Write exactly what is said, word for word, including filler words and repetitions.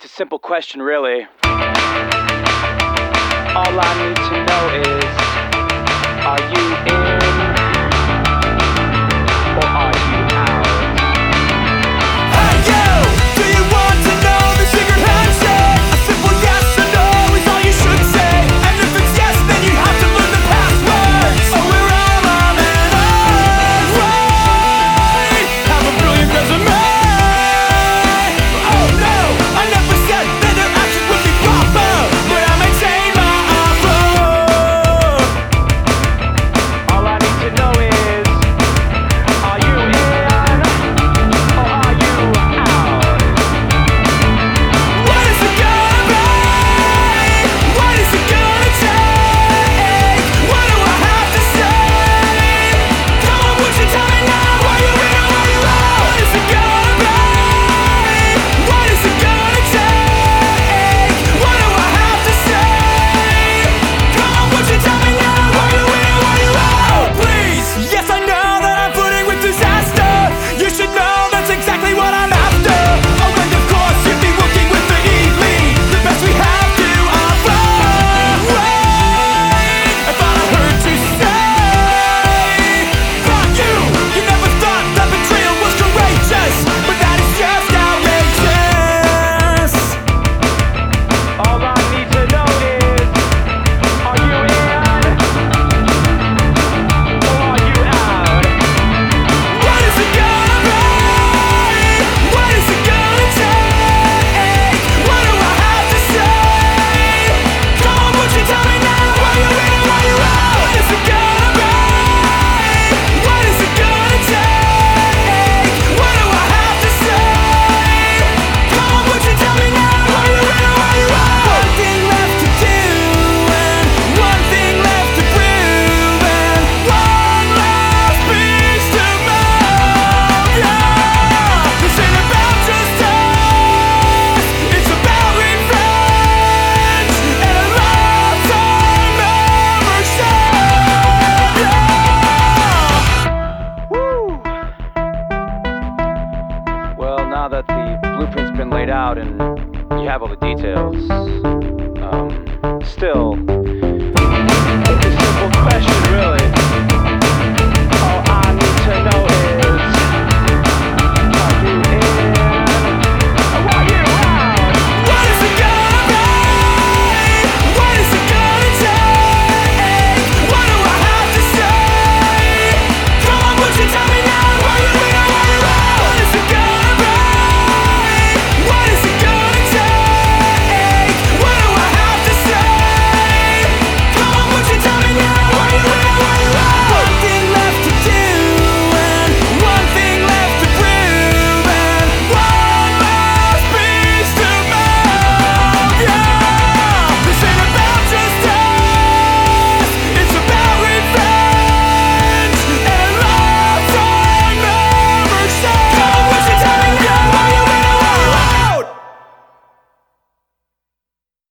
It's a simple question, really. All I need to know is, are you in or are you out? Hey you! Do you want to know the secret handshake? A simple yes or no is all you should say. And if it's yes, then you have to learn the passwords. Oh, we're all on and on, right? Have a brilliant resume. Oh no, I never said that their actions would be proper, but I maintain my offer. All I need to know is, are you in or are you out? What is it gonna be? What is it gonna take? What do I have to say? Come on, would you tell me now? Are you in or are you out? What is it gonna be? What is it gonna take? What do I have to say? Come on, would you tell me now? Are you in or are you out? Please, yes, I know that I'm flirting with disaster. You should know that's exactly what I'm after. Oh, and of course you'd be working with the elite, the best we have to offer. Right? I thought I heard you say that you, you never thought that betrayal was courageous, but that is just outrageous. All I need to know is, are you in or are you out? What is it gonna be? What is it gonna take? What do I have to say? Come on, would you tell me now? Are you in or are you out? What is it gonna be? What is it gonna take? What do I have to say? Come on, would you tell me now? Are you in or are you out? One thing left to do and one thing left to prove and one last piece to move. Yeah, this ain't about just us. It's about revenge and a lifetime membership. Yeah. Woo! Well, now that the blueprint's been laid out and you have all the details, um, still,